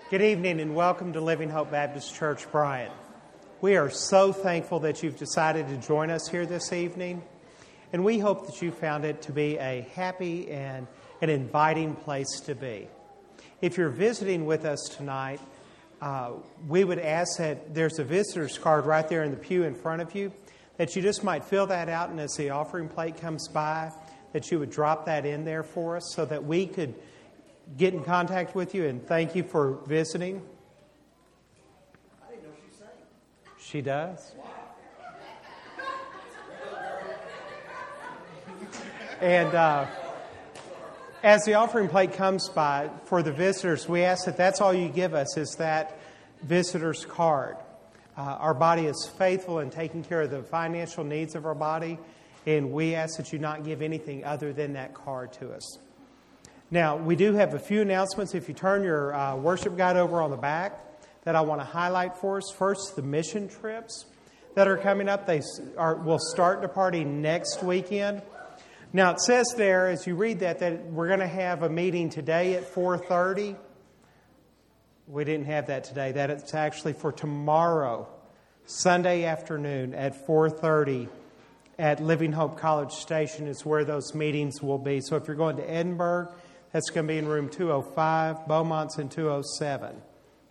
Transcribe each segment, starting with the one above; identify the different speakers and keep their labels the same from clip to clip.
Speaker 1: Good evening and welcome to Living Hope Baptist Church, Bryan. We are so thankful that you've decided to join us here this evening, and we hope that you found it to be a happy and an inviting place to be. If you're visiting with us tonight, we would ask that there's a visitor's card right there in the pew in front of you, that you just might fill that out, and as the offering plate comes by, that you would drop that in there for us so that we could get in contact with you, and thank you for visiting.
Speaker 2: I didn't know she sang.
Speaker 1: She does. And as the offering plate comes by for the visitors, we ask that that's all you give us is that visitor's card. Our body is faithful in taking care of the financial needs of our body, and we ask that you not give anything other than that card to us. Now, we do have a few announcements. If you turn your worship guide over on the back that I want to highlight for us. First, the mission trips that are coming up. Will start departing next weekend. Now, it says there, as you read that we're going to have a meeting today at 4:30. We didn't have that today. That it's actually for tomorrow, Sunday afternoon at 4:30 at Living Hope College Station is where those meetings will be. So if you're going to Edinburgh, that's going to be in room 205. Beaumont's in 207.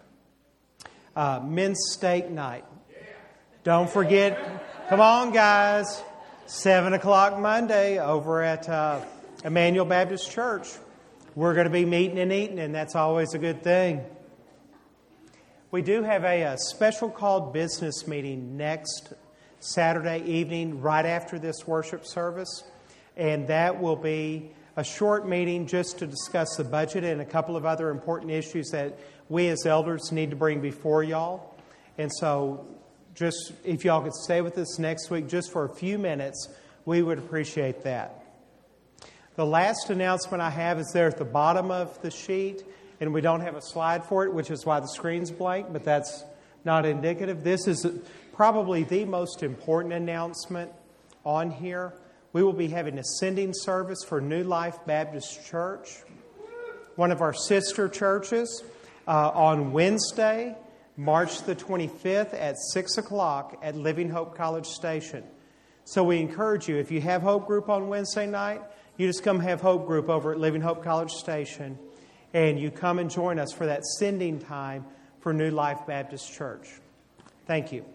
Speaker 1: Men's steak night. Don't forget, come on guys, 7 o'clock Monday over at Emmanuel Baptist Church. We're going to be meeting and eating, and that's always a good thing. We do have a special called business meeting next Saturday evening right after this worship service, and that will be a short meeting just to discuss the budget and a couple of other important issues that we as elders need to bring before y'all. And so just if y'all could stay with us next week just for a few minutes, we would appreciate that. The last announcement I have is there at the bottom of the sheet, and we don't have a slide for it, which is why the screen's blank, but that's not indicative. This is probably the most important announcement on here. We will be having a sending service for New Life Baptist Church, one of our sister churches, on Wednesday, March the 25th at 6 o'clock at Living Hope College Station. So we encourage you, if you have Hope Group on Wednesday night, you just come have Hope Group over at Living Hope College Station, and you come and join us for that sending time for New Life Baptist Church. Thank you.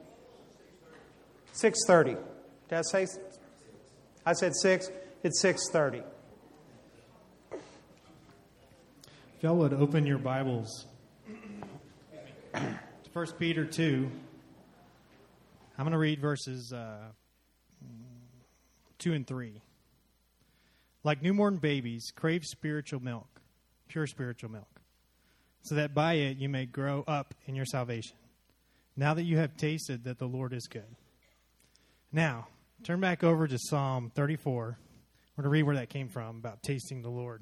Speaker 1: 6:30. Did I say? I said 6. It's 6:30.
Speaker 3: If y'all would open your Bibles to 1 Peter 2. I'm going to read verses 2 and 3. Like newborn babies, crave spiritual milk, pure spiritual milk, so that by it you may grow up in your salvation, now that you have tasted that the Lord is good. Now, turn back over to Psalm 34. We're going to read where that came from, about tasting the Lord.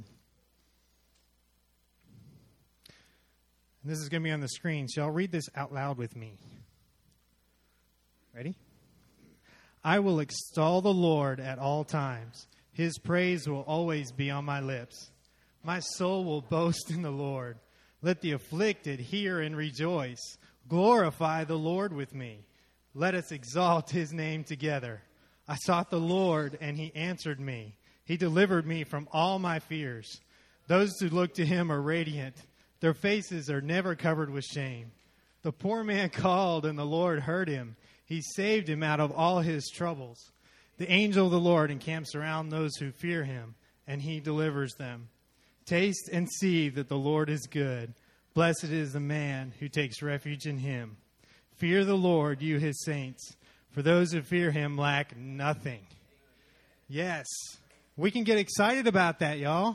Speaker 3: And this is going to be on the screen, so y'all read this out loud with me. Ready? I will extol the Lord at all times. His praise will always be on my lips. My soul will boast in the Lord. Let the afflicted hear and rejoice. Glorify the Lord with me. Let us exalt his name together. I sought the Lord, and he answered me. He delivered me from all my fears. Those who look to him are radiant. Their faces are never covered with shame. The poor man called, and the Lord heard him. He saved him out of all his troubles. The angel of the Lord encamps around those who fear him, and he delivers them. Taste and see that the Lord is good. Blessed is the man who takes refuge in him. Fear the Lord, you his saints, for those who fear him lack nothing. Yes, we can get excited about that, y'all.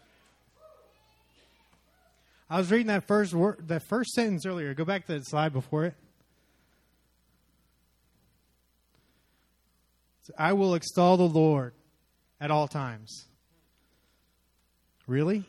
Speaker 3: I was reading that first sentence earlier. Go back to the slide before it. I will extol the Lord at all times. Really?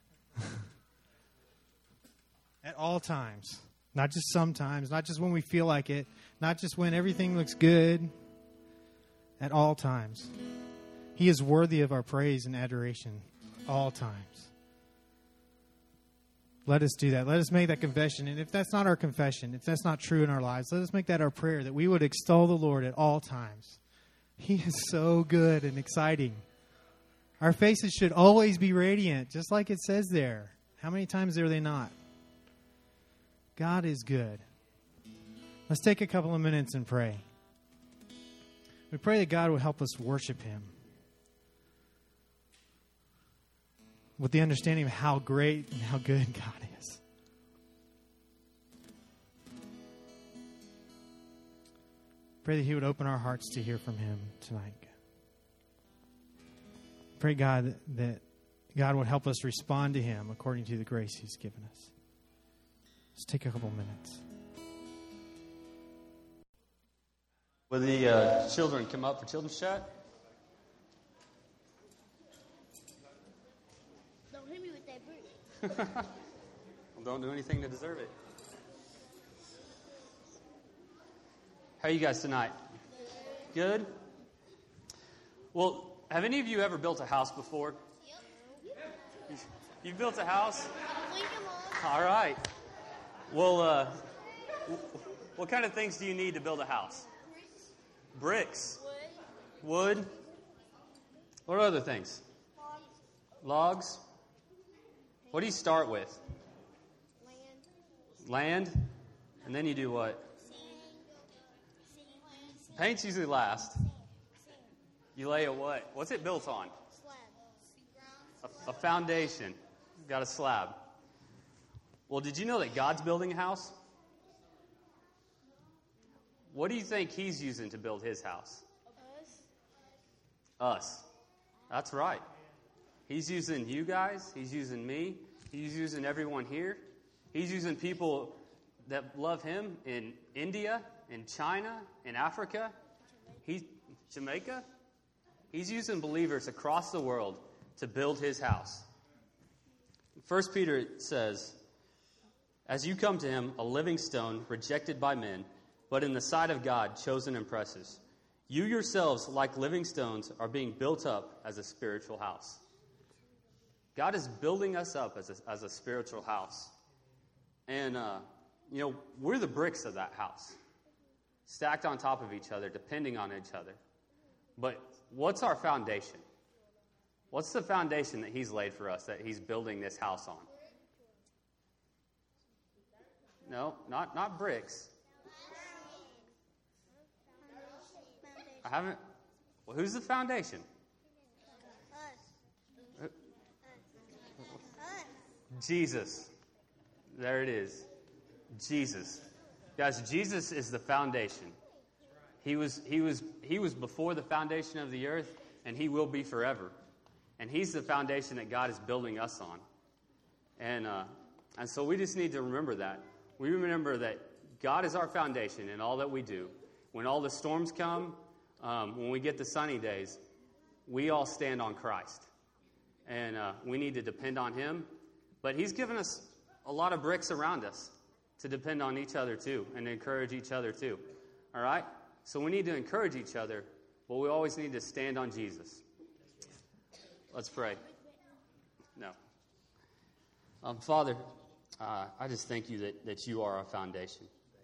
Speaker 3: At all times. Not just sometimes, not just when we feel like it, not just when everything looks good. At all times. He is worthy of our praise and adoration. All times. Let us do that. Let us make that confession. And if that's not our confession, if that's not true in our lives, let us make that our prayer, that we would extol the Lord at all times. He is so good and exciting. Our faces should always be radiant, just like it says there. How many times are they not? God is good. Let's take a couple of minutes and pray. We pray that God will help us worship Him with the understanding of how great and how good God is. Pray that He would open our hearts to hear from Him tonight. Pray, God, that God would help us respond to Him according to the grace He's given us. Let's take a couple minutes.
Speaker 4: Will the children come up for children's chat?
Speaker 5: Don't hit me with that brick.
Speaker 4: Well, don't do anything to deserve it. How are you guys tonight? Good? Well, have any of you ever built a house before?
Speaker 5: Yep.
Speaker 4: You've built a house?
Speaker 5: Lincoln Mall.
Speaker 4: All right. Well, what kind of things do you need to build a house? Bricks. Wood. What are other things? Logs. What do you start with? Land. And then you do what? Paint's usually last. You lay a what? What's it built on? A foundation. You've got a slab. Well, did you know that God's building a house? What do you think He's using to build His house? Us. That's right. He's using you guys. He's using me. He's using everyone here. He's using people that love Him in India, in China, in Africa, Jamaica. He's using believers across the world to build His house. 1 Peter says, as you come to Him, a living stone, rejected by men, but in the sight of God, chosen and precious. You yourselves, like living stones, are being built up as a spiritual house. God is building us up as a spiritual house. And, we're the bricks of that house, stacked on top of each other, depending on each other. But what's our foundation? What's the foundation that He's laid for us, that He's building this house on? No, not bricks. I haven't. Well, who's the foundation? Jesus. There it is. Jesus. Guys, Jesus is the foundation. He was before the foundation of the earth, and He will be forever. And He's the foundation that God is building us on. And so we just need to remember that. We remember that God is our foundation in all that we do. When all the storms come, when we get the sunny days, we all stand on Christ. And we need to depend on Him. But He's given us a lot of bricks around us to depend on each other too and to encourage each other too. All right? So we need to encourage each other, but we always need to stand on Jesus. Let's pray. No. Father, I just thank You that You are our foundation.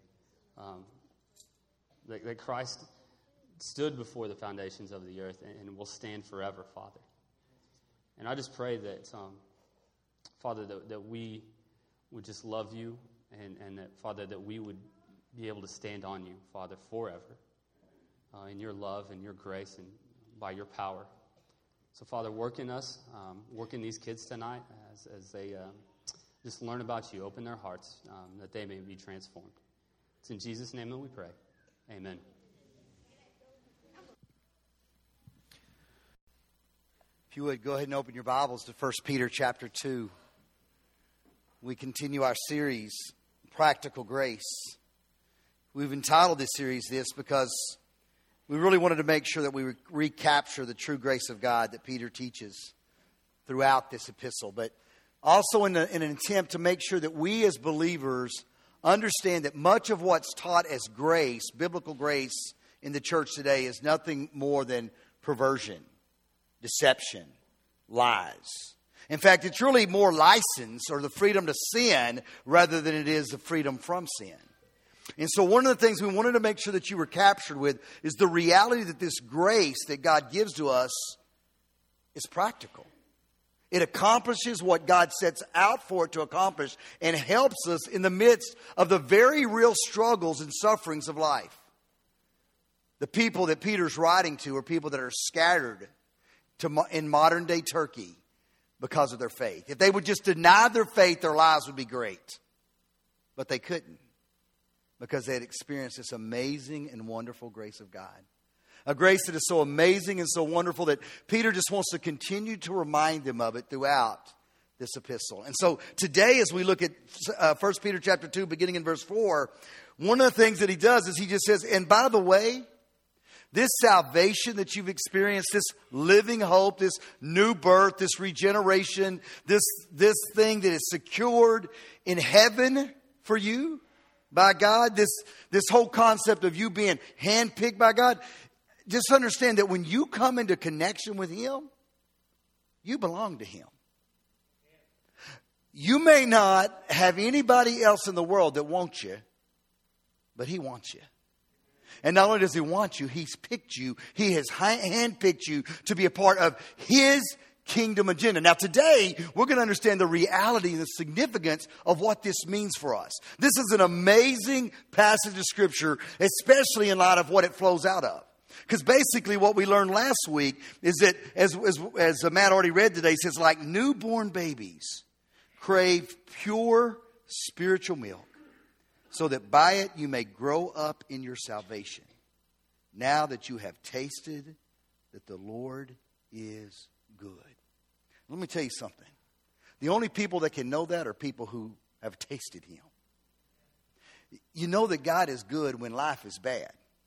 Speaker 4: That Christ stood before the foundations of the earth and will stand forever, Father. And I just pray that, Father, that we would just love You and that, Father, that we would be able to stand on You, Father, forever in Your love and Your grace and by Your power. So, Father, work in us, work in these kids tonight as they just learn about You, open their hearts, that they may be transformed. It's in Jesus' name that we pray. Amen.
Speaker 2: If you would, go ahead and open your Bibles to 1 Peter chapter 2. We continue our series, Practical Grace. We've entitled this series this because we really wanted to make sure that we recapture the true grace of God that Peter teaches throughout this epistle, but also in an attempt to make sure that we as believers understand that much of what's taught as grace, biblical grace in the church today, is nothing more than perversion, deception, lies. In fact, it's really more license or the freedom to sin rather than it is the freedom from sin. And so one of the things we wanted to make sure that you were captured with is the reality that this grace that God gives to us is practical. It accomplishes what God sets out for it to accomplish and helps us in the midst of the very real struggles and sufferings of life. The people that Peter's writing to are people that are scattered in modern day Turkey because of their faith. If they would just deny their faith, their lives would be great. But they couldn't, because they had experienced this amazing and wonderful grace of God. A grace that is so amazing and so wonderful that Peter just wants to continue to remind them of it throughout this epistle. And so today, as we look at 1 Peter chapter 2, beginning in verse 4, one of the things that he does is he just says, and by the way, this salvation that you've experienced, this living hope, this new birth, this regeneration, this thing that is secured in heaven for you by God, this whole concept of you being handpicked by God, just understand that when you come into connection with Him, you belong to Him. You may not have anybody else in the world that wants you, but He wants you. And not only does He want you, He's picked you. He has handpicked you to be a part of His kingdom agenda. Now today, we're going to understand the reality and the significance of what this means for us. This is an amazing passage of Scripture, especially in light of what it flows out of. Because basically what we learned last week is that, as Matt already read today, he says, like newborn babies crave pure spiritual milk, so that by it you may grow up in your salvation, now that you have tasted that the Lord is good. Let me tell you something. The only people that can know that are people who have tasted Him. You know that God is good when life is bad.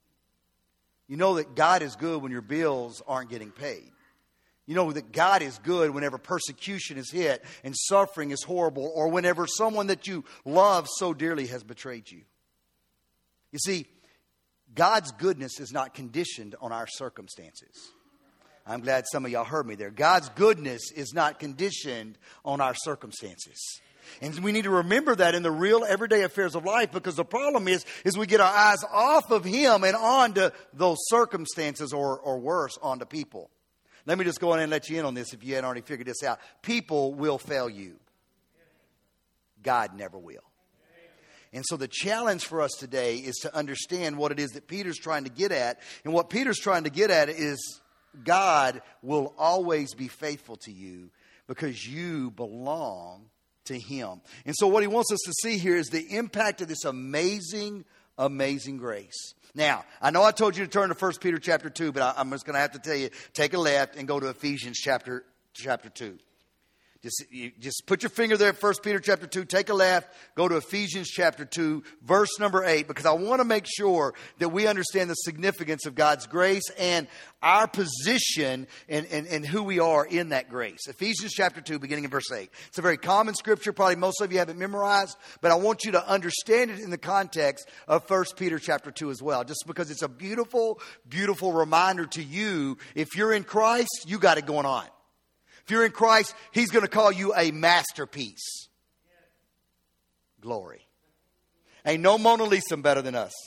Speaker 2: You know that God is good when your bills aren't getting paid. You know that God is good whenever persecution is hit and suffering is horrible, or whenever someone that you love so dearly has betrayed you. You see, God's goodness is not conditioned on our circumstances. I'm glad some of y'all heard me there. God's goodness is not conditioned on our circumstances. And we need to remember that in the real everyday affairs of life, because the problem is we get our eyes off of Him and onto those circumstances, or worse, onto people. Let me just go in and let you in on this if you hadn't already figured this out. People will fail you. God never will. And so the challenge for us today is to understand what it is that Peter's trying to get at. And what Peter's trying to get at is God will always be faithful to you because you belong to Him. And so what he wants us to see here is the impact of this amazing, amazing grace. Now, I know I told you to turn to 1 Peter chapter 2, but I'm just going to have to tell you, take a left and go to Ephesians chapter 2. Just put your finger there at 1 Peter chapter 2, take a left, go to Ephesians chapter 2, verse number 8, because I want to make sure that we understand the significance of God's grace and our position and who we are in that grace. Ephesians chapter 2, beginning in verse 8. It's a very common scripture. Probably most of you have it memorized, but I want you to understand it in the context of 1 Peter chapter 2 as well, just because it's a beautiful, beautiful reminder to you. If you're in Christ, you got it going on. If you're in Christ, He's going to call you a masterpiece. Glory. Ain't no Mona Lisa better than us.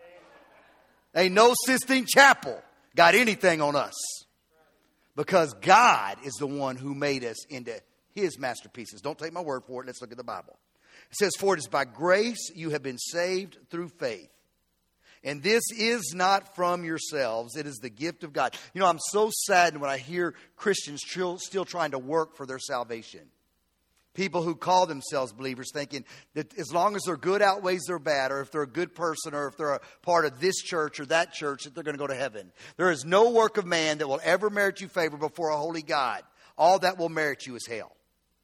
Speaker 2: Ain't no Sistine Chapel got anything on us. Because God is the one who made us into His masterpieces. Don't take my word for it. Let's look at the Bible. It says, for it is by grace you have been saved through faith. And this is not from yourselves. It is the gift of God. You know, I'm so saddened when I hear Christians still trying to work for their salvation. People who call themselves believers thinking that as long as their good outweighs their bad, or if they're a good person, or if they're a part of this church or that church, that they're going to go to heaven. There is no work of man that will ever merit you favor before a holy God. All that will merit you is hell.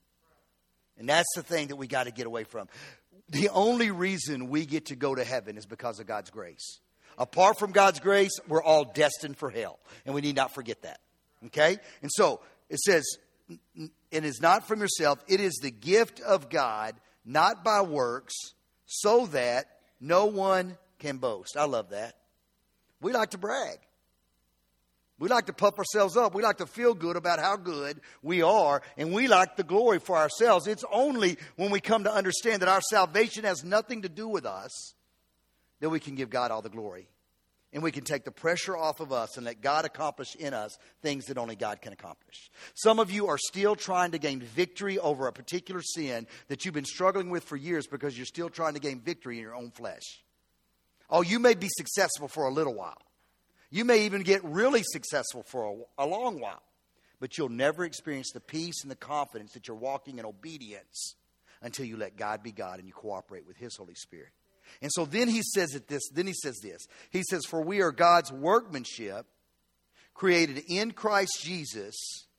Speaker 2: And that's the thing that we got to get away from. The only reason we get to go to heaven is because of God's grace. Apart from God's grace, we're all destined for hell. And we need not forget that. Okay? And so it says, it is not from yourself. It is the gift of God, not by works, so that no one can boast. I love that. We like to brag. We like to puff ourselves up. We like to feel good about how good we are, and we like the glory for ourselves. It's only when we come to understand that our salvation has nothing to do with us that we can give God all the glory. And we can take the pressure off of us and let God accomplish in us things that only God can accomplish. Some of you are still trying to gain victory over a particular sin that you've been struggling with for years because you're still trying to gain victory in your own flesh. Oh, you may be successful for a little while. You may even get really successful for a long while. But you'll never experience the peace and the confidence that you're walking in obedience until you let God be God and you cooperate with His Holy Spirit. And so then he says this. He says, for we are God's workmanship, created in Christ Jesus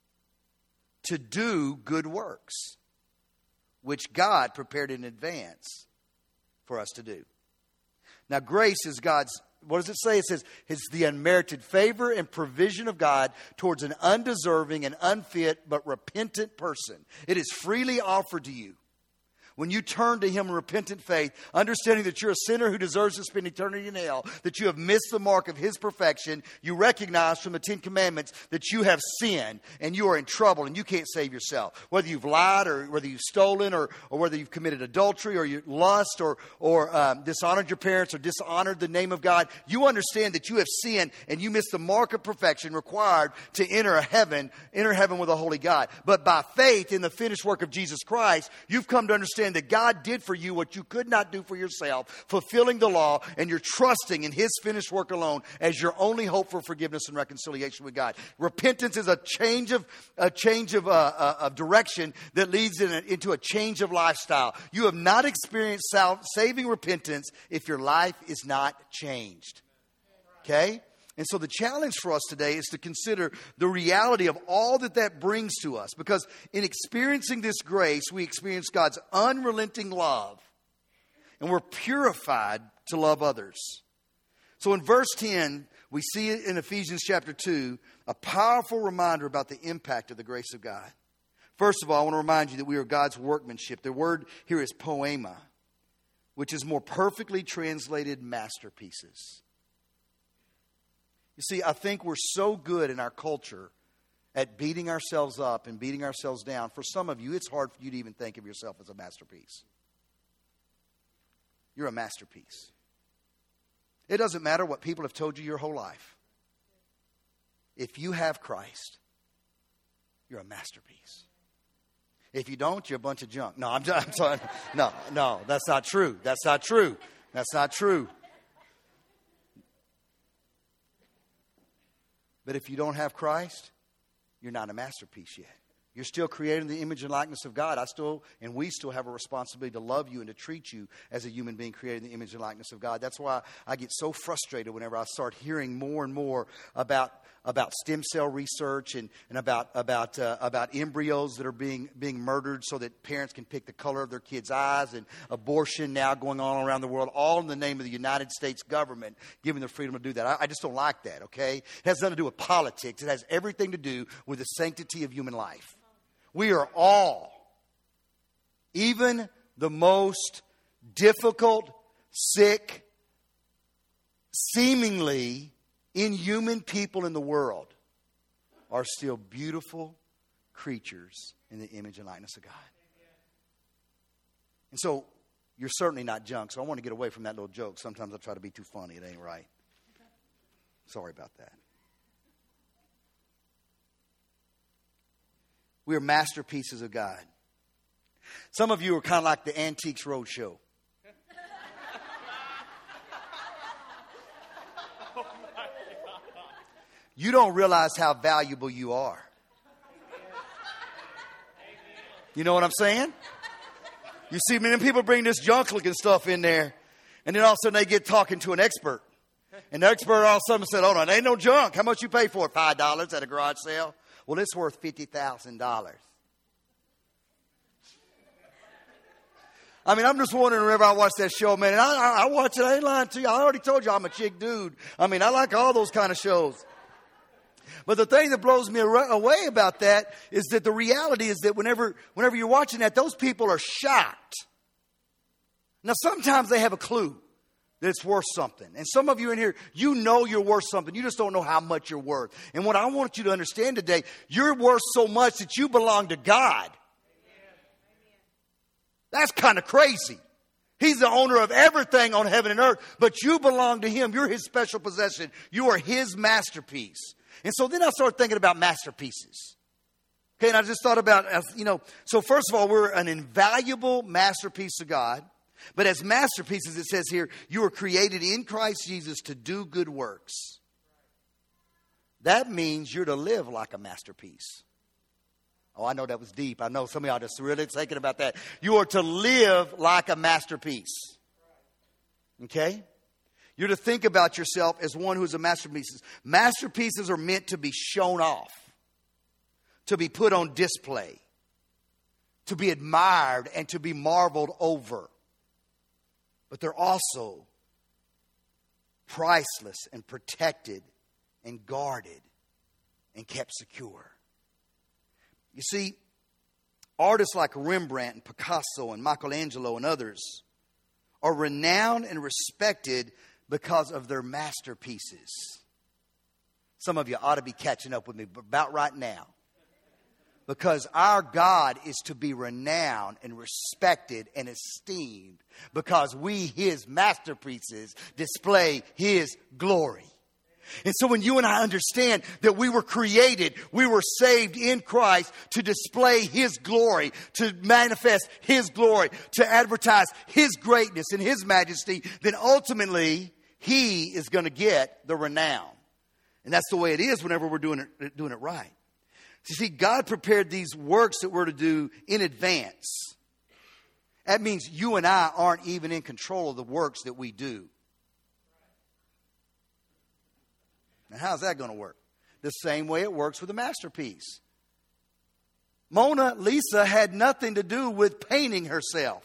Speaker 2: to do good works, which God prepared in advance for us to do. Now, grace is God's, what does it say? It says, it's the unmerited favor and provision of God towards an undeserving and unfit but repentant person. It is freely offered to you. When you turn to Him in repentant faith, understanding that you're a sinner who deserves to spend eternity in hell, that you have missed the mark of His perfection, you recognize from the Ten Commandments that you have sinned and you are in trouble and you can't save yourself. Whether you've lied or whether you've stolen or whether you've committed adultery or you lust or dishonored your parents or dishonored the name of God, you understand that you have sinned and you missed the mark of perfection required to enter heaven with a holy God. But by faith in the finished work of Jesus Christ, you've come to understand that God did for you what you could not do for yourself, fulfilling the law, and you're trusting in His finished work alone as your only hope for forgiveness and reconciliation with God. Repentance is a change of direction that leads into a change of lifestyle. You have not experienced saving repentance if your life is not changed. Okay? And so the challenge for us today is to consider the reality of all that brings to us. Because in experiencing this grace, we experience God's unrelenting love. And we're purified to love others. So in verse 10, we see it in Ephesians chapter 2, a powerful reminder about the impact of the grace of God. First of all, I want to remind you that we are God's workmanship. The word here is poema, which is more perfectly translated masterpieces. You see, I think we're so good in our culture at beating ourselves up and beating ourselves down. For some of you, it's hard for you to even think of yourself as a masterpiece. You're a masterpiece. It doesn't matter what people have told you your whole life. If you have Christ, you're a masterpiece. If you don't, you're a bunch of junk. No, I'm sorry. No, that's not true. That's not true. That's not true. But if you don't have Christ, you're not a masterpiece yet. You're still created in the image and likeness of God. We still have a responsibility to love you and to treat you as a human being created in the image and likeness of God. That's why I get so frustrated whenever I start hearing more and more about stem cell research and about embryos that are being murdered so that parents can pick the color of their kids' eyes, and abortion now going on around the world, all in the name of the United States government giving the freedom to do that. I just don't like that, okay? It has nothing to do with politics. It has everything to do with the sanctity of human life. We are all, even the most difficult, sick, seemingly inhuman people in the world, are still beautiful creatures in the image and likeness of God. And so, you're certainly not junk. So I want to get away from that little joke. Sometimes I try to be too funny. It ain't right. Sorry about that. We are masterpieces of God. Some of you are kind of like the Antiques Roadshow. You don't realize how valuable you are. You know what I'm saying? You see, many people bring this junk-looking stuff in there, and then all of a sudden they get talking to an expert. And the expert all of a sudden said, oh, no, it ain't no junk. How much you pay for it? $5 at a garage sale? Well, it's worth $50,000. I mean, I'm just wondering whenever I watch that show, man. And I watch it. I ain't lying to you. I already told you I'm a chick dude. I mean, I like all those kind of shows. But the thing that blows me away about that is that the reality is that whenever you're watching that, those people are shocked. Now, sometimes they have a clue. that it's worth something. And some of you in here, you know you're worth something. You just don't know how much you're worth. And what I want you to understand today, you're worth so much that you belong to God. That's kind of crazy. He's the owner of everything on heaven and earth, but you belong to Him. You're His special possession. You are His masterpiece. And so then I started thinking about masterpieces. Okay, and I just thought about, so first of all, we're an invaluable masterpiece of God. But as masterpieces, it says here, you were created in Christ Jesus to do good works. That means you're to live like a masterpiece. Oh, I know that was deep. I know some of y'all just really thinking about that. You are to live like a masterpiece. Okay? You're to think about yourself as one who is a masterpiece. Masterpieces are meant to be shown off, to be put on display, to be admired, and to be marveled over. But they're also priceless and protected and guarded and kept secure. You see, artists like Rembrandt and Picasso and Michelangelo and others are renowned and respected because of their masterpieces. Some of you ought to be catching up with me about right now. Because our God is to be renowned and respected and esteemed because we, His masterpieces, display His glory. And so when you and I understand that we were created, we were saved in Christ to display His glory, to manifest His glory, to advertise His greatness and His majesty, then ultimately He is going to get the renown. And that's the way it is whenever we're doing it right. You see, God prepared these works that we're to do in advance. That means you and I aren't even in control of the works that we do. Now, how's that going to work? The same way it works with a masterpiece. Mona Lisa had nothing to do with painting herself.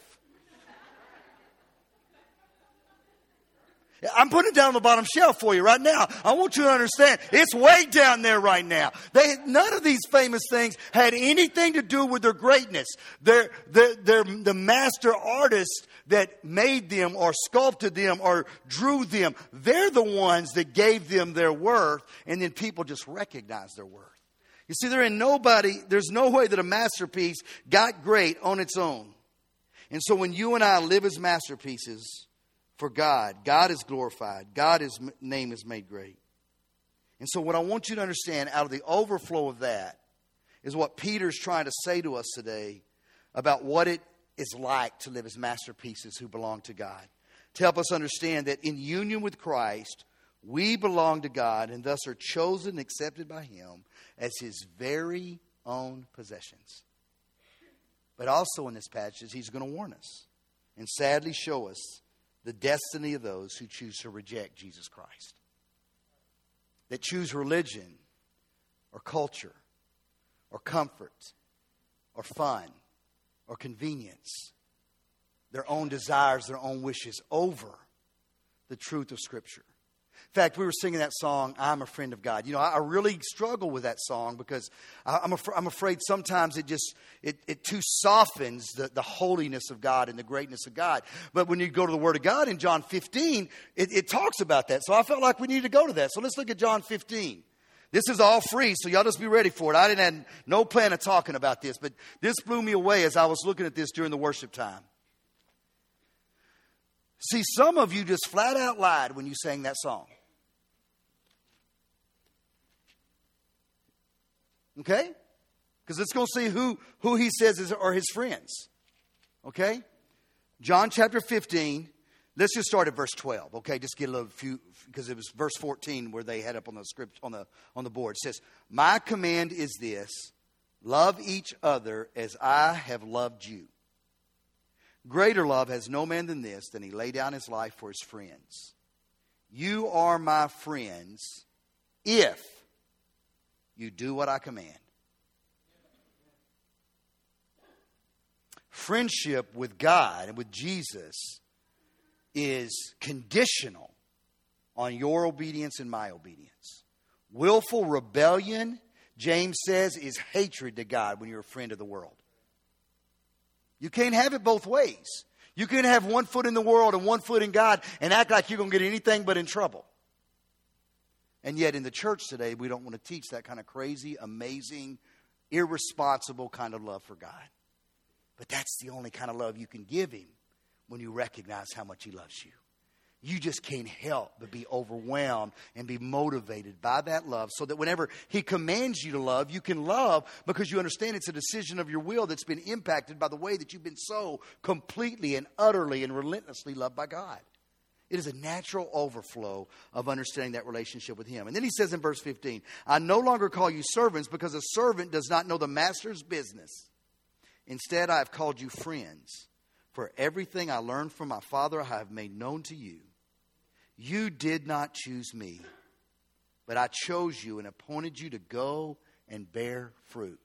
Speaker 2: I'm putting it down on the bottom shelf for you right now. I want you to understand, it's way down there right now. None of these famous things had anything to do with their greatness. They're the master artists that made them or sculpted them or drew them. They're the ones that gave them their worth, and then people just recognize their worth. You see, there's no way that a masterpiece got great on its own. And so when you and I live as masterpieces for God, God is glorified. God's name is made great. And so what I want you to understand out of the overflow of that is what Peter's trying to say to us today about what it is like to live as masterpieces who belong to God. To help us understand that in union with Christ, we belong to God and thus are chosen and accepted by Him as His very own possessions. But also in this passage, he's going to warn us and sadly show us the destiny of those who choose to reject Jesus Christ. That choose religion or culture or comfort or fun or convenience, their own desires, their own wishes over the truth of Scripture. In fact, we were singing that song, I'm a Friend of God. You know, I really struggle with that song because I'm afraid sometimes it too softens the holiness of God and the greatness of God. But when you go to the Word of God in John 15, it talks about that. So I felt like we needed to go to that. So let's look at John 15. This is all free, so y'all just be ready for it. I didn't have no plan of talking about this, but this blew me away as I was looking at this during the worship time. See, some of you just flat out lied when you sang that song. Okay? Because let's go see who he says are his friends. Okay? John chapter 15. Let's just start at verse 12. Okay, just get a little few, because it was verse 14 where they had up on the script on the board. It says, "My command is this: love each other as I have loved you. Greater love has no man than this, than he lay down his life for his friends. You are my friends if you do what I command." Friendship with God and with Jesus is conditional on your obedience and my obedience. Willful rebellion, James says, is hatred to God when you're a friend of the world. You can't have it both ways. You can have one foot in the world and one foot in God and act like you're going to get anything but in trouble. And yet in the church today, we don't want to teach that kind of crazy, amazing, irresponsible kind of love for God. But that's the only kind of love you can give Him when you recognize how much He loves you. You just can't help but be overwhelmed and be motivated by that love so that whenever He commands you to love, you can love because you understand it's a decision of your will that's been impacted by the way that you've been so completely and utterly and relentlessly loved by God. It is a natural overflow of understanding that relationship with Him. And then He says in verse 15, I no longer call you servants because a servant does not know the master's business. Instead, I have called you friends. For everything I learned from my Father I have made known to you. You did not choose me, but I chose you and appointed you to go and bear fruit.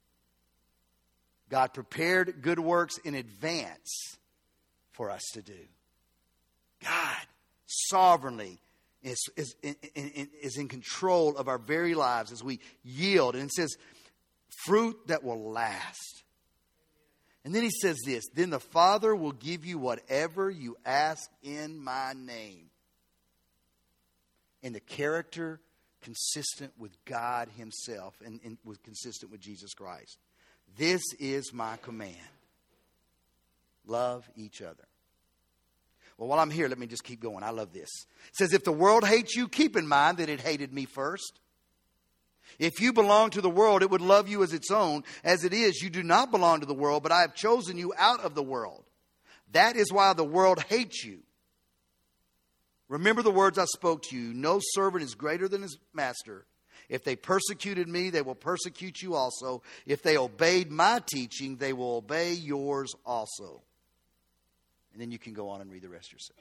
Speaker 2: God prepared good works in advance for us to do. God sovereignly is in control of our very lives as we yield. And it says, fruit that will last. And then He says this, then the Father will give you whatever you ask in my name. In the character consistent with God Himself and was consistent with Jesus Christ. This is my command. Love each other. Well, while I'm here, let me just keep going. I love this. It says, if the world hates you, keep in mind that it hated me first. If you belong to the world, it would love you as its own. As it is, you do not belong to the world, but I have chosen you out of the world. That is why the world hates you. Remember the words I spoke to you. No servant is greater than his master. If they persecuted me, they will persecute you also. If they obeyed my teaching, they will obey yours also. And then you can go on and read the rest yourself.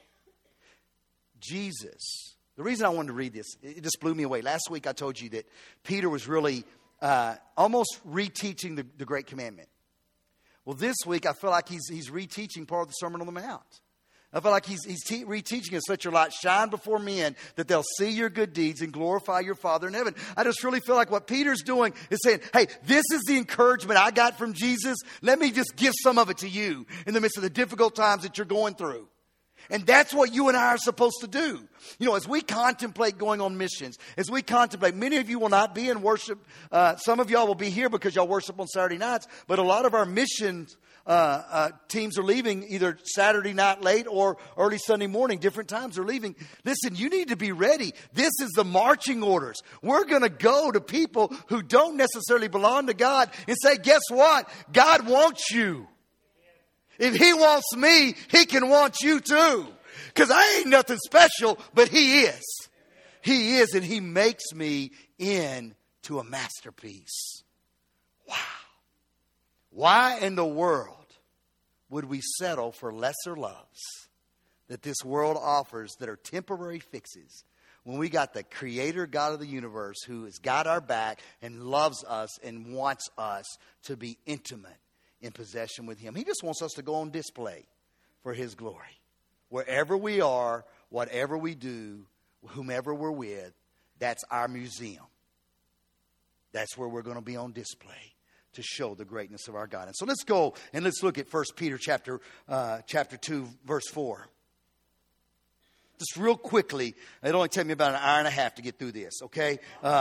Speaker 2: Jesus. The reason I wanted to read this, it just blew me away. Last week I told you that Peter was really almost reteaching the Great Commandment. Well, this week I feel like he's reteaching part of the Sermon on the Mount. I feel like he's reteaching us, let your light shine before men, that they'll see your good deeds and glorify your Father in heaven. I just really feel like what Peter's doing is saying, hey, this is the encouragement I got from Jesus. Let me just give some of it to you in the midst of the difficult times that you're going through. And that's what you and I are supposed to do. You know, as we contemplate going on missions, as we contemplate, many of you will not be in worship. Some of y'all will be here because y'all worship on Saturday nights. But a lot of our missions teams are leaving either Saturday night late or early Sunday morning. Different times they're leaving. Listen, you need to be ready. This is the marching orders. We're going to go to people who don't necessarily belong to God and say, guess what? God wants you. If He wants me, He can want you too. Because I ain't nothing special, but He is. He is, and He makes me into a masterpiece. Wow. Why in the world would we settle for lesser loves that this world offers that are temporary fixes when we got the Creator God of the universe who has got our back and loves us and wants us to be intimate in possession with Him? He just wants us to go on display for His glory. Wherever we are, whatever we do, whomever we're with, that's our museum. That's where we're going to be on display to show the greatness of our God. And so let's go and let's look at 1 Peter chapter 2, verse 4. Just real quickly. It'll only take me about an hour and a half to get through this, okay?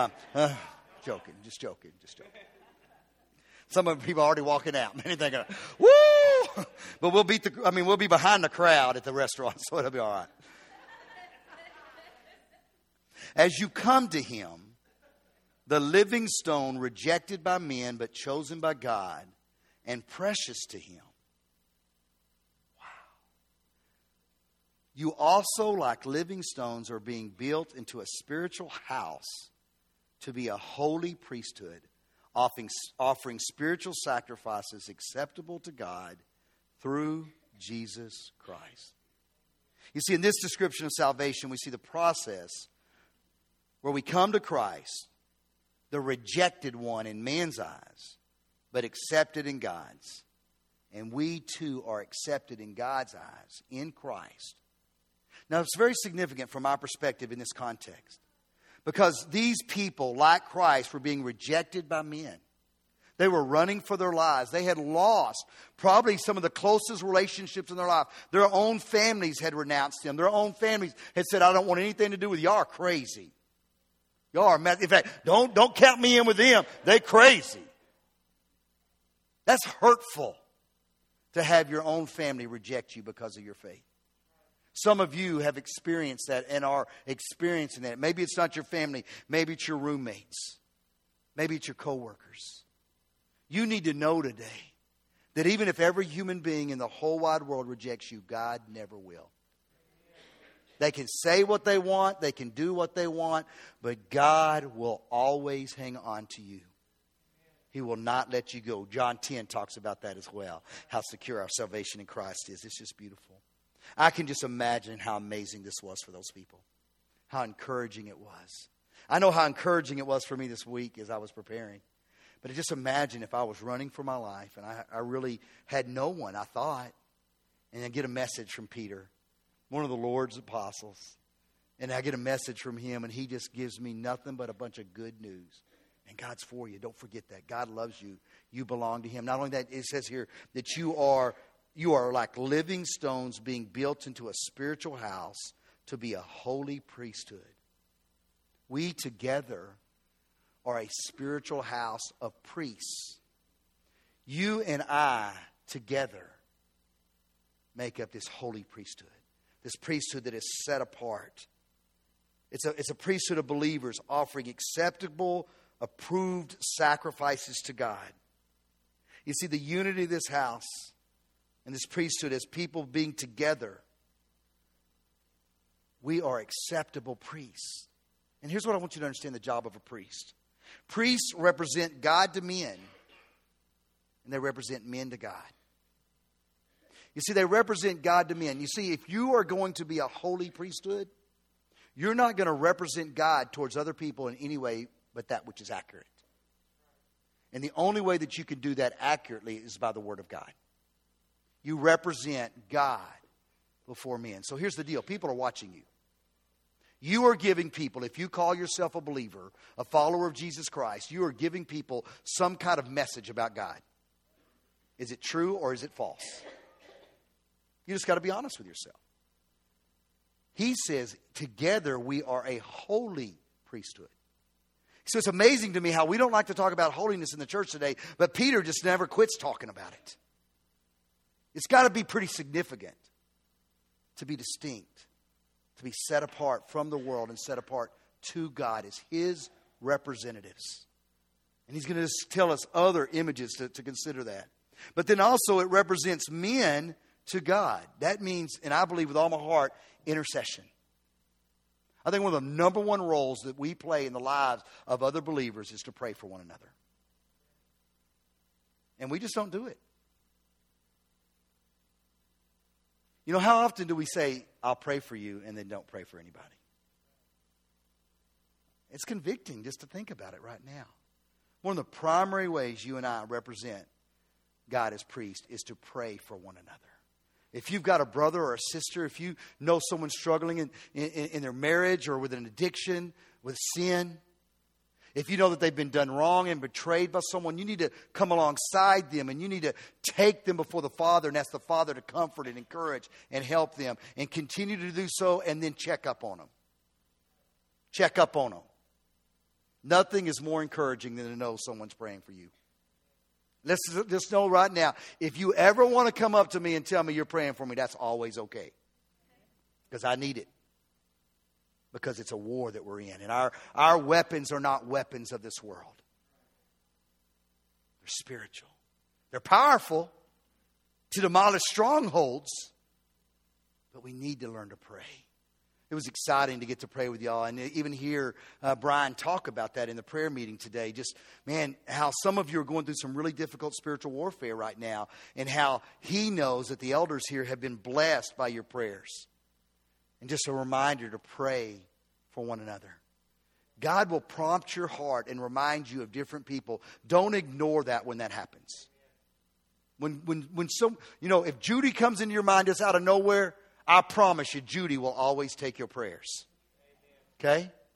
Speaker 2: Just joking. Some of the people are already walking out. Many thinking, woo! But we'll be behind the crowd at the restaurant, so it'll be all right. As you come to Him, the living stone rejected by men but chosen by God and precious to Him. Wow. You also, like living stones, are being built into a spiritual house to be a holy priesthood, offering spiritual sacrifices acceptable to God through Jesus Christ. You see, in this description of salvation, we see the process where we come to Christ, the rejected one in man's eyes, but accepted in God's. And we too are accepted in God's eyes, in Christ. Now, it's very significant from our perspective in this context, because these people, like Christ, were being rejected by men. They were running for their lives. They had lost probably some of the closest relationships in their life. Their own families had renounced them. Their own families had said, I don't want anything to do with you. Y'all are crazy. Y'all are mad. In fact, don't count me in with them. They're crazy. That's hurtful to have your own family reject you because of your faith. Some of you have experienced that and are experiencing that. Maybe it's not your family. Maybe it's your roommates. Maybe it's your coworkers. You need to know today that even if every human being in the whole wide world rejects you, God never will. They can say what they want. They can do what they want. But God will always hang on to you. He will not let you go. John 10 talks about that as well. How secure our salvation in Christ is. It's just beautiful. I can just imagine how amazing this was for those people. How encouraging it was. I know how encouraging it was for me this week as I was preparing. But just imagine if I was running for my life and I really had no one, I thought. And I get a message from Peter, one of the Lord's apostles. And I get a message from him and he just gives me nothing but a bunch of good news. And God's for you. Don't forget that. God loves you. You belong to him. Not only that, it says here that you are like living stones being built into a spiritual house to be a holy priesthood. We together are a spiritual house of priests. You and I together make up this holy priesthood. This priesthood that is set apart. It's a priesthood of believers offering acceptable, approved sacrifices to God. You see, the unity of this house and this priesthood as people being together, we are acceptable priests. And here's what I want you to understand the job of a priest. Priests represent God to men, and they represent men to God. You see, they represent God to men. You see, if you are going to be a holy priesthood, you're not going to represent God towards other people in any way but that which is accurate. And the only way that you can do that accurately is by the Word of God. You represent God before men. So here's the deal. People are watching you. You are giving people, if you call yourself a believer, a follower of Jesus Christ, you are giving people some kind of message about God. Is it true or is it false? You just got to be honest with yourself. He says, together we are a holy priesthood. So it's amazing to me how we don't like to talk about holiness in the church today, but Peter just never quits talking about it. It's got to be pretty significant to be distinct, to be set apart from the world and set apart to God as His representatives. And he's going to tell us other images to consider that. But then also it represents men to God. That means, and I believe with all my heart, intercession. I think one of the number one roles that we play in the lives of other believers is to pray for one another. And we just don't do it. You know, how often do we say, I'll pray for you, and then don't pray for anybody? It's convicting just to think about it right now. One of the primary ways you and I represent God as priest is to pray for one another. If you've got a brother or a sister, if you know someone struggling in their marriage or with an addiction, with sin, if you know that they've been done wrong and betrayed by someone, you need to come alongside them and you need to take them before the Father and ask the Father to comfort and encourage and help them and continue to do so and then check up on them. Check up on them. Nothing is more encouraging than to know someone's praying for you. Let's just know right now, if you ever want to come up to me and tell me you're praying for me, that's always okay. Because I need it. Because it's a war that we're in. And our weapons are not weapons of this world. They're spiritual. They're powerful to demolish strongholds. But we need to learn to pray. It was exciting to get to pray with y'all and even hear Brian talk about that in the prayer meeting today. Just, man, how some of you are going through some really difficult spiritual warfare right now and how he knows that the elders here have been blessed by your prayers. And just a reminder to pray for one another. God will prompt your heart and remind you of different people. Don't ignore that when that happens. When some, if Judy comes into your mind just out of nowhere, I promise you, Judy will always take your prayers. Okay?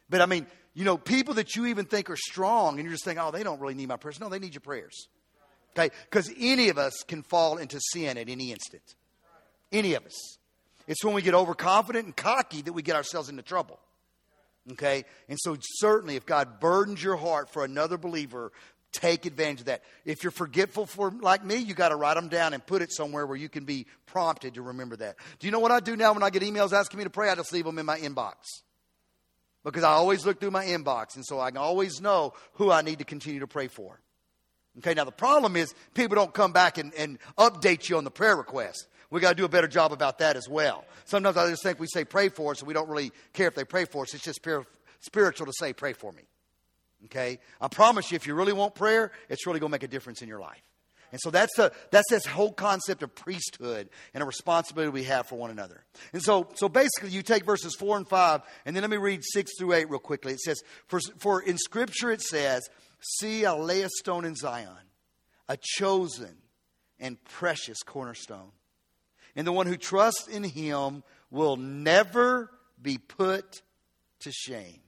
Speaker 2: But I mean, you know, people that you even think are strong and you're just thinking, oh, they don't really need my prayers. No, they need your prayers. Okay? Because any of us can fall into sin at any instant. Any of us. It's when we get overconfident and cocky that we get ourselves into trouble. Okay? And so certainly if God burdens your heart for another believer, take advantage of that. If you're forgetful for like me, you got to write them down and put it somewhere where you can be prompted to remember that. Do you know what I do now when I get emails asking me to pray? I just leave them in my inbox. Because I always look through my inbox, and so I can always know who I need to continue to pray for. Okay, now the problem is people don't come back and update you on the prayer request. We got to do a better job about that as well. Sometimes I just think we say pray for us, and we don't really care if they pray for us. It's just spiritual to say pray for me. Okay? I promise you, if you really want prayer, it's really going to make a difference in your life. And so that's this whole concept of priesthood and a responsibility we have for one another. And so basically you take verses 4 and 5, and then let me read 6 through 8 real quickly. It says, for in Scripture it says, see, I lay a stone in Zion, a chosen and precious cornerstone. And the one who trusts in him will never be put to shame.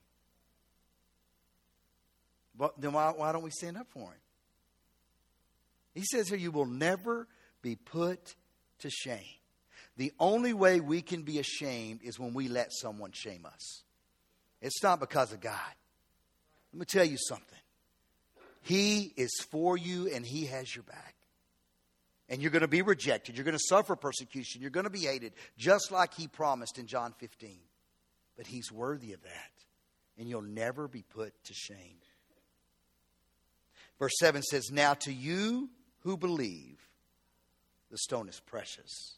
Speaker 2: But then why don't we stand up for him? He says here, you will never be put to shame. The only way we can be ashamed is when we let someone shame us. It's not because of God. Let me tell you something. He is for you and he has your back. And you're going to be rejected. You're going to suffer persecution. You're going to be hated, just like he promised in John 15. But he's worthy of that. And you'll never be put to shame. Verse 7 says, now to you who believe, the stone is precious.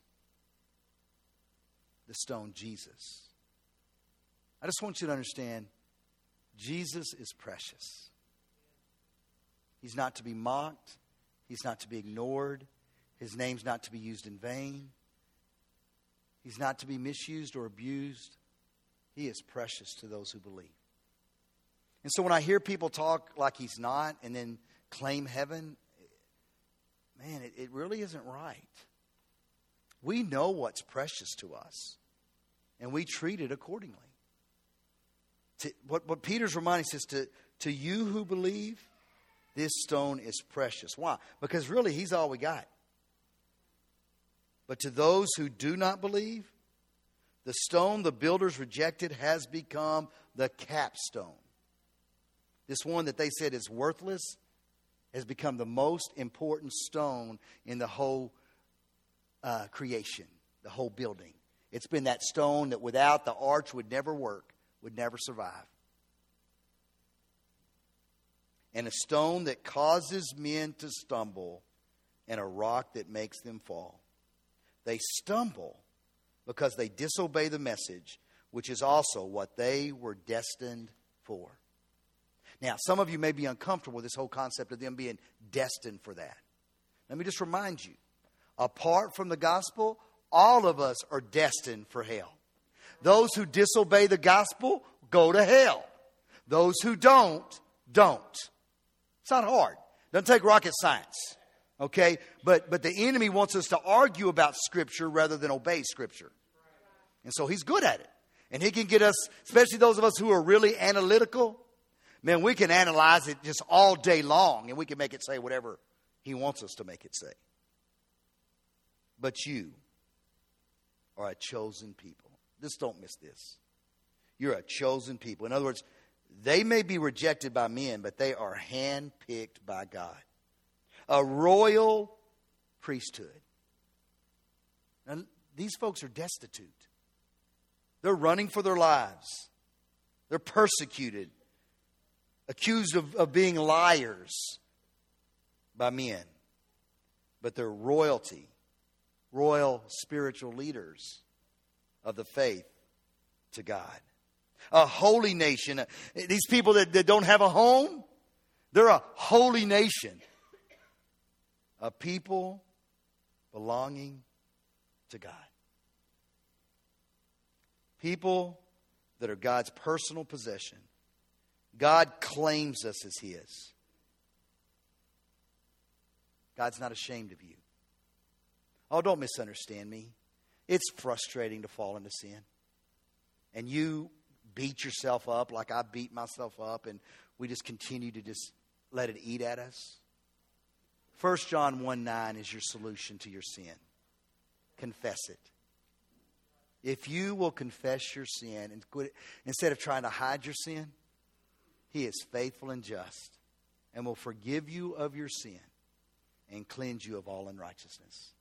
Speaker 2: The stone, Jesus. I just want you to understand, Jesus is precious. He's not to be mocked. He's not to be ignored. His name's not to be used in vain. He's not to be misused or abused. He is precious to those who believe. And so when I hear people talk like he's not and then claim heaven, man, it really isn't right. We know what's precious to us, and we treat it accordingly. What Peter's reminding us is to you who believe, this stone is precious. Why? Because really, he's all we got. But to those who do not believe, the stone the builders rejected has become the capstone. This one that they said is worthless has become the most important stone in the whole creation, the whole building. It's been that stone that without the arch would never work, would never survive. And a stone that causes men to stumble, and a rock that makes them fall. They stumble because they disobey the message, which is also what they were destined for. Now, some of you may be uncomfortable with this whole concept of them being destined for that. Let me just remind you, apart from the gospel, all of us are destined for hell. Those who disobey the gospel go to hell. Those who don't. It's not hard. It doesn't take rocket science. Okay? But the enemy wants us to argue about Scripture rather than obey Scripture. And so he's good at it. And he can get us, especially those of us who are really analytical, man, we can analyze it just all day long and we can make it say whatever he wants us to make it say. But you are a chosen people. Just don't miss this. You're a chosen people. In other words, they may be rejected by men, but they are handpicked by God. A royal priesthood. Now, these folks are destitute. They're running for their lives. They're persecuted, accused of being liars by men. But they're royalty, royal spiritual leaders of the faith to God. A holy nation. These people that don't have a home, they're a holy nation. A people belonging to God. People that are God's personal possession. God claims us as His. God's not ashamed of you. Oh, don't misunderstand me. It's frustrating to fall into sin. And you beat yourself up like I beat myself up, and we just continue to just let it eat at us. 1 John 1:9 is your solution to your sin. Confess it. If you will confess your sin and quit it, instead of trying to hide your sin, He is faithful and just and will forgive you of your sin and cleanse you of all unrighteousness.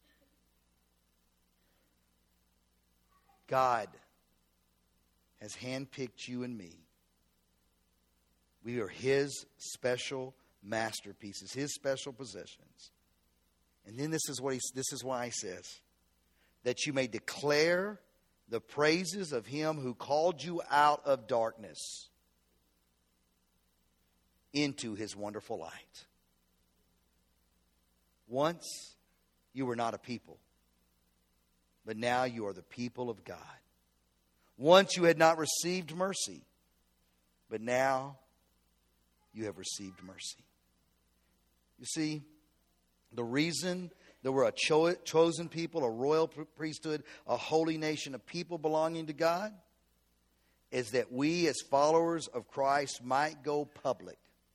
Speaker 2: God has handpicked you and me. We are His special masterpieces, His special possessions. And then this is why He says, that you may declare the praises of Him who called you out of darkness into His wonderful light. Once you were not a people, but now you are the people of God. Once you had not received mercy, but now you have received mercy. You see, the reason that we're a chosen people, a royal priesthood, a holy nation, a people belonging to God, is that we as followers of Christ might go public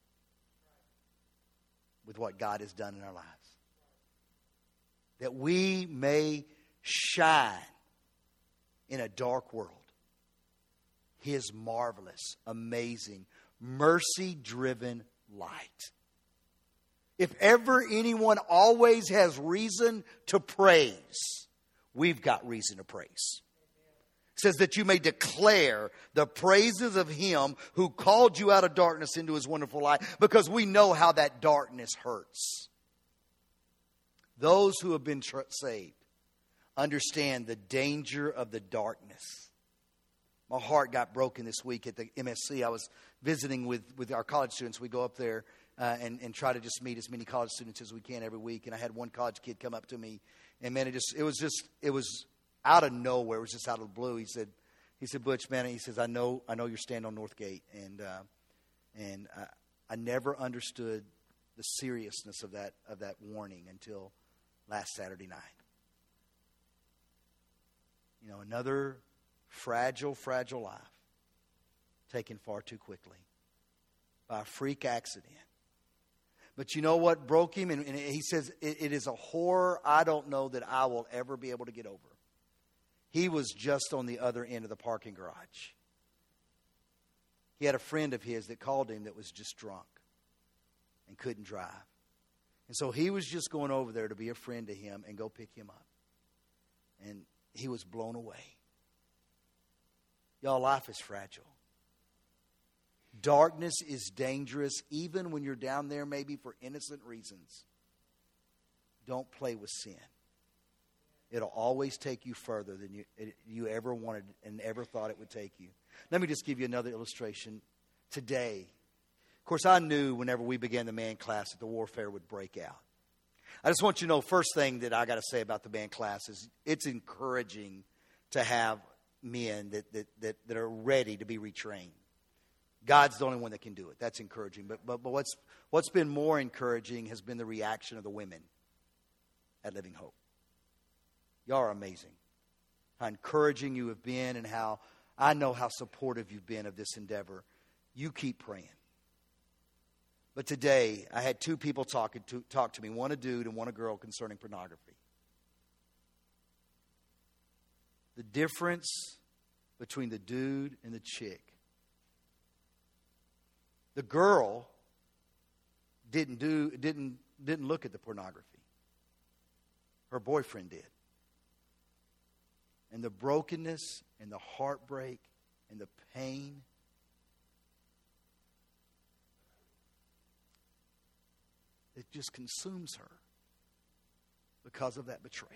Speaker 2: with what God has done in our lives. That we may shine in a dark world His marvelous, amazing, mercy-driven light. If ever anyone always has reason to praise, we've got reason to praise. It says that you may declare the praises of Him who called you out of darkness into His wonderful light, because we know how that darkness hurts. Those who have been saved understand the danger of the darkness. My heart got broken this week at the MSC. I was visiting with our college students. We go up there and try to just meet as many college students as we can every week. And I had one college kid come up to me, and man, it was out of nowhere. It was just out of the blue. He said, Butch, man, he says, I know you're standing on Northgate, and I never understood the seriousness of that warning until last Saturday night. You know, another fragile life taken far too quickly by a freak accident. But you know what broke him? And he says, it is a horror I don't know that I will ever be able to get over. He was just on the other end of the parking garage. He had a friend of his that called him that was just drunk and couldn't drive. And so he was just going over there to be a friend to him and go pick him up. And he was blown away. Y'all, life is fragile. Darkness is dangerous even when you're down there maybe for innocent reasons. Don't play with sin. It'll always take you further than you ever wanted and ever thought it would take you. Let me just give you another illustration. Today, of course, I knew whenever we began the man class that the warfare would break out. I just want you to know, first thing that I got to say about the man class is it's encouraging to have men that are ready to be retrained. God's the only one that can do it. That's encouraging. But what's been more encouraging has been the reaction of the women at Living Hope. Y'all are amazing. How encouraging you have been, and how I know how supportive you've been of this endeavor. You keep praying. But today, I had two people talk to me, one a dude and one a girl, concerning pornography. The difference between the dude and the chick. The girl didn't look at the pornography. Her boyfriend did. And the brokenness and the heartbreak and the pain, it just consumes her because of that betrayal.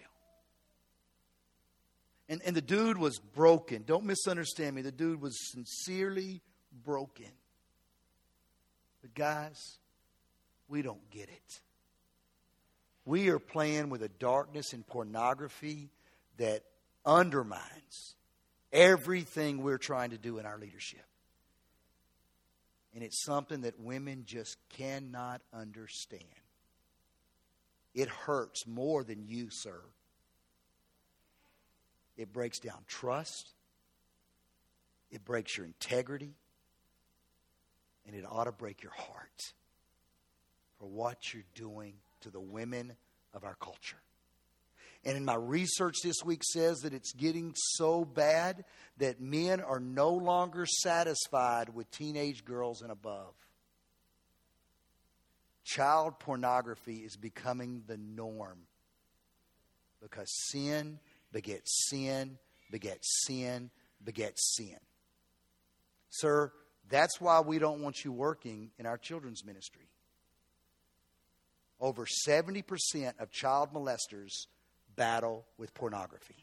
Speaker 2: And the dude was broken. Don't misunderstand me. The dude was sincerely broken. But guys, we don't get it. We are playing with a darkness in pornography that undermines everything we're trying to do in our leadership. And it's something that women just cannot understand. It hurts more than you, sir. It breaks down trust. It breaks your integrity. And it ought to break your heart for what you're doing to the women of our culture. And in my research this week says that it's getting so bad that men are no longer satisfied with teenage girls and above. Child pornography is becoming the norm because sin begets sin, begets sin, begets sin. Sir, that's why we don't want you working in our children's ministry. Over 70% of child molesters battle with pornography.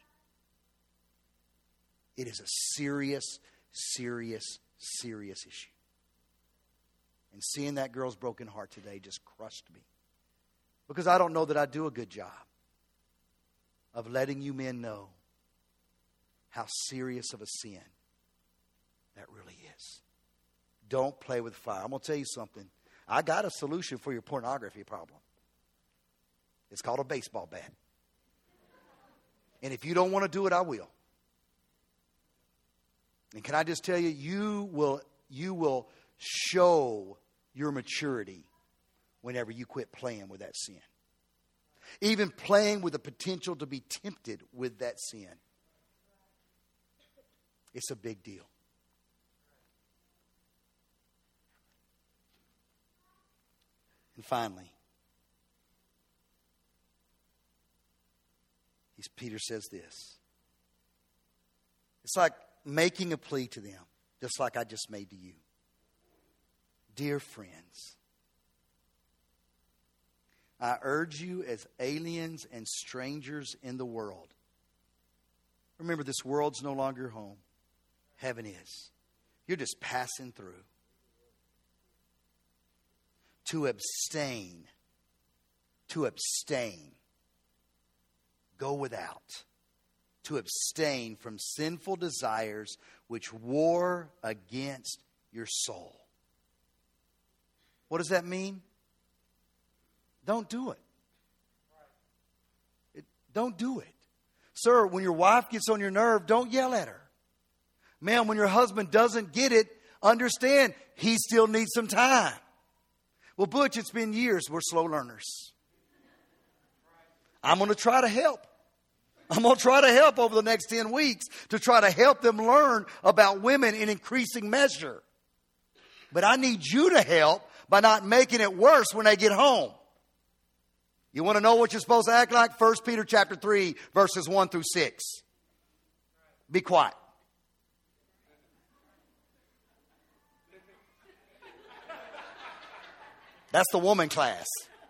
Speaker 2: It is a serious, serious, serious issue. And seeing that girl's broken heart today just crushed me. Because I don't know that I do a good job of letting you men know how serious of a sin that really is. Don't play with fire. I'm going to tell you something. I got a solution for your pornography problem. It's called a baseball bat. And if you don't want to do it, I will. And can I just tell you, you will show your maturity whenever you quit playing with that sin. Even playing with the potential to be tempted with that sin. It's a big deal. And finally, Peter says this. It's like making a plea to them, just like I just made to you. Dear friends, I urge you as aliens and strangers in the world. Remember, this world's no longer your home. Heaven is. You're just passing through. To abstain. Go without. To abstain from sinful desires which war against your soul. What does that mean? Don't do it. Don't do it. Sir, when your wife gets on your nerve, don't yell at her. Ma'am, when your husband doesn't get it, understand he still needs some time. Well, Butch, it's been years. We're slow learners. I'm going to try to help. I'm going to try to help over the next 10 weeks to try to help them learn about women in increasing measure. But I need you to help by not making it worse when they get home. You want to know what you're supposed to act like? 1 Peter chapter 3, verses 1 through 6. Be quiet. That's the woman class.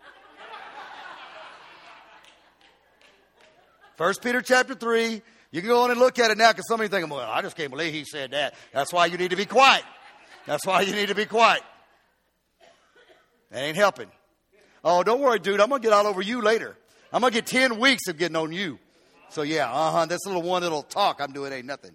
Speaker 2: 1 Peter chapter 3. You can go on and look at it now because some of you think, well, I just can't believe he said that. That's why you need to be quiet. That's why you need to be quiet. That ain't helping. Oh, don't worry, dude. I'm going to get all over you later. I'm going to get 10 weeks of getting on you. So, yeah, this little one little talk I'm doing ain't nothing.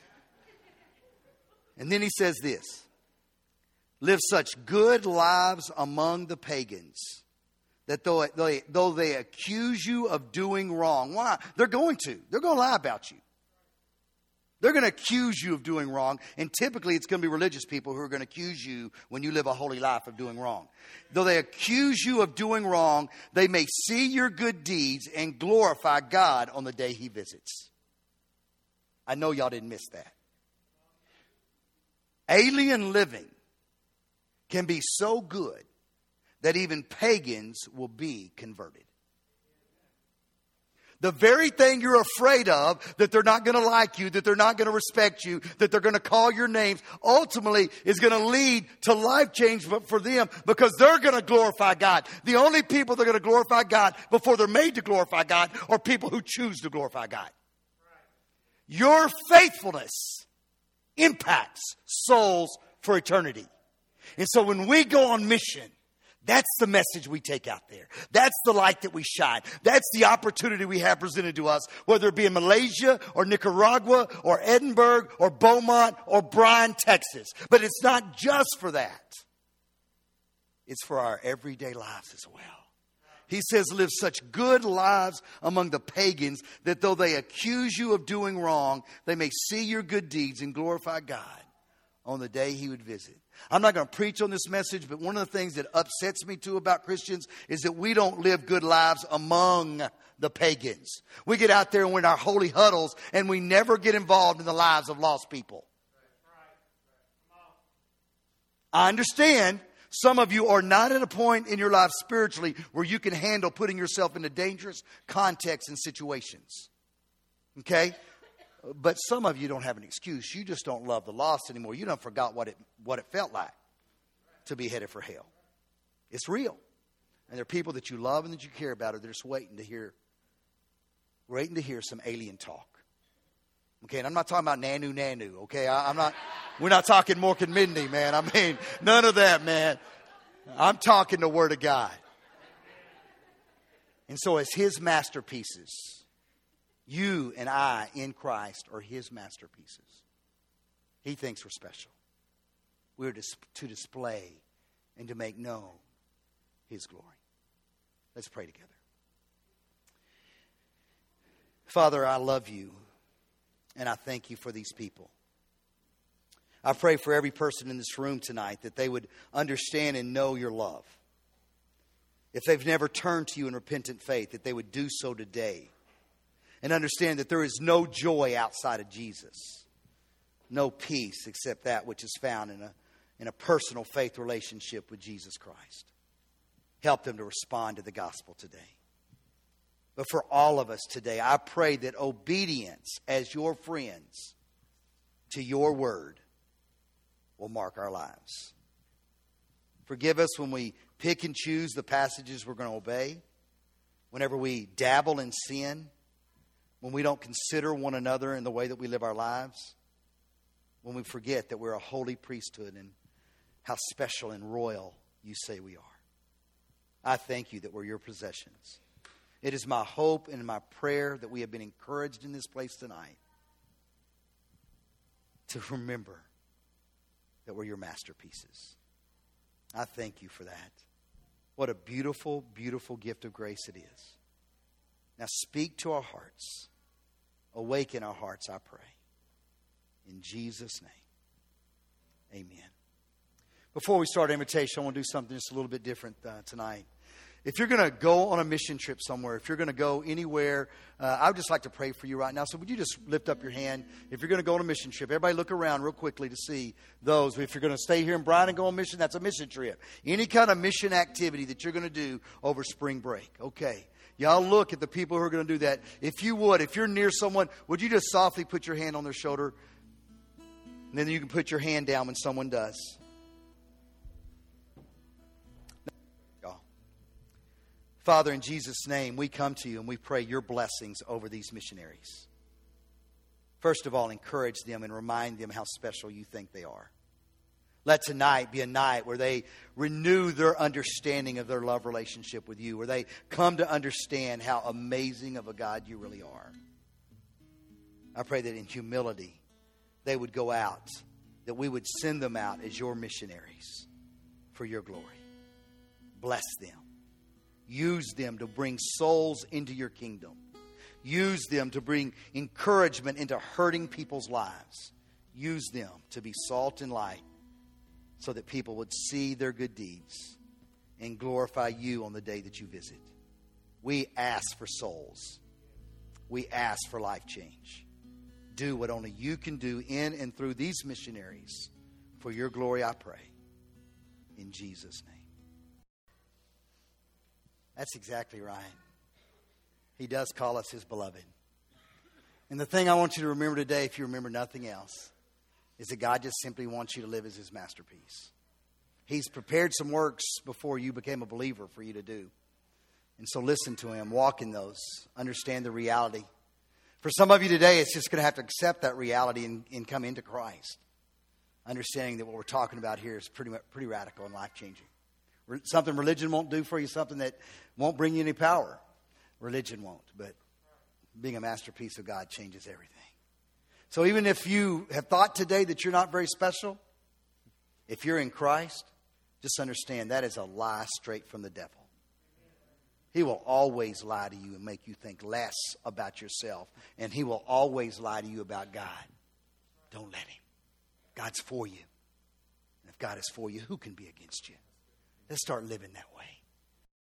Speaker 2: And then he says this. Live such good lives among the pagans that though they accuse you of doing wrong. Why? They're going to. They're going to lie about you. They're going to accuse you of doing wrong. And typically it's going to be religious people who are going to accuse you when you live a holy life of doing wrong. Though they accuse you of doing wrong, they may see your good deeds and glorify God on the day he visits. I know y'all didn't miss that. Alien living can be so good that even pagans will be converted. The very thing you're afraid of, that they're not going to like you, that they're not going to respect you, that they're going to call your names, ultimately is going to lead to life change for them because they're going to glorify God. The only people that are going to glorify God before they're made to glorify God are people who choose to glorify God. Your faithfulness impacts souls for eternity. And so when we go on mission, that's the message we take out there. That's the light that we shine. That's the opportunity we have presented to us, whether it be in Malaysia or Nicaragua or Edinburgh or Beaumont or Bryan, Texas. But it's not just for that. It's for our everyday lives as well. He says, live such good lives among the pagans that though they accuse you of doing wrong, they may see your good deeds and glorify God on the day He would visit. I'm not going to preach on this message, but one of the things that upsets me too about Christians is that we don't live good lives among the pagans. We get out there and we're in our holy huddles and we never get involved in the lives of lost people. I understand some of you are not at a point in your life spiritually where you can handle putting yourself into dangerous contexts and situations. Okay? But some of you don't have an excuse. You just don't love the lost anymore. You done forgot what it felt like to be headed for hell. It's real. And there are people that you love and that you care about, or they're just waiting to hear some alien talk. Okay, and I'm not talking about nanu. Okay, we're not talking Mork and Mindy, man. I mean, none of that, man. I'm talking the Word of God. And so as His masterpieces, you and I in Christ are His masterpieces. He thinks we're special. We're to display and to make known His glory. Let's pray together. Father, I love You, and I thank You for these people. I pray for every person in this room tonight that they would understand and know Your love. If they've never turned to You in repentant faith, that they would do so today. And understand that there is no joy outside of Jesus. No peace except that which is found in a personal faith relationship with Jesus Christ. Help them to respond to the gospel today. But for all of us today, I pray that obedience as Your friends to Your word will mark our lives. Forgive us when we pick and choose the passages we're going to obey. Whenever we dabble in sin. When we don't consider one another in the way that we live our lives. When we forget that we're a holy priesthood and how special and royal You say we are. I thank You that we're Your possessions. It is my hope and my prayer that we have been encouraged in this place tonight to remember that we're Your masterpieces. I thank You for that. What a beautiful, beautiful gift of grace it is. Now speak to our hearts. Awaken our hearts, I pray. In Jesus' name, amen. Before we start our invitation, I want to do something just a little bit different tonight. If you're going to go on a mission trip somewhere, if you're going to go anywhere, I would just like to pray for you right now. So would you just lift up your hand? If you're going to go on a mission trip, everybody look around real quickly to see those. If you're going to stay here in Bryan and go on mission, that's a mission trip. Any kind of mission activity that you're going to do over spring break. Okay. Y'all look at the people who are going to do that. If you would, if you're near someone, would you just softly put your hand on their shoulder? And then you can put your hand down when someone does. Father, in Jesus' name, we come to You and we pray Your blessings over these missionaries. First of all, encourage them and remind them how special You think they are. Let tonight be a night where they renew their understanding of their love relationship with You, where they come to understand how amazing of a God You really are. I pray that in humility they would go out, that we would send them out as Your missionaries for Your glory. Bless them. Use them to bring souls into Your kingdom. Use them to bring encouragement into hurting people's lives. Use them to be salt and light so that people would see their good deeds and glorify You on the day that You visit. We ask for souls. We ask for life change. Do what only You can do in and through these missionaries. For Your glory, I pray. In Jesus' name. That's exactly right. He does call us His beloved. And the thing I want you to remember today, if you remember nothing else, is that God just simply wants you to live as His masterpiece. He's prepared some works before you became a believer for you to do. And so listen to Him, walk in those, understand the reality. For some of you today, it's just going to have to accept that reality and come into Christ. Understanding that what we're talking about here is pretty radical and life-changing. Something religion won't do for you, something that won't bring you any power. Religion won't, but being a masterpiece of God changes everything. So even if you have thought today that you're not very special, if you're in Christ, just understand that is a lie straight from the devil. He will always lie to you and make you think less about yourself. And he will always lie to you about God. Don't let him. God's for you. And if God is for you, who can be against you? Let's start living that way.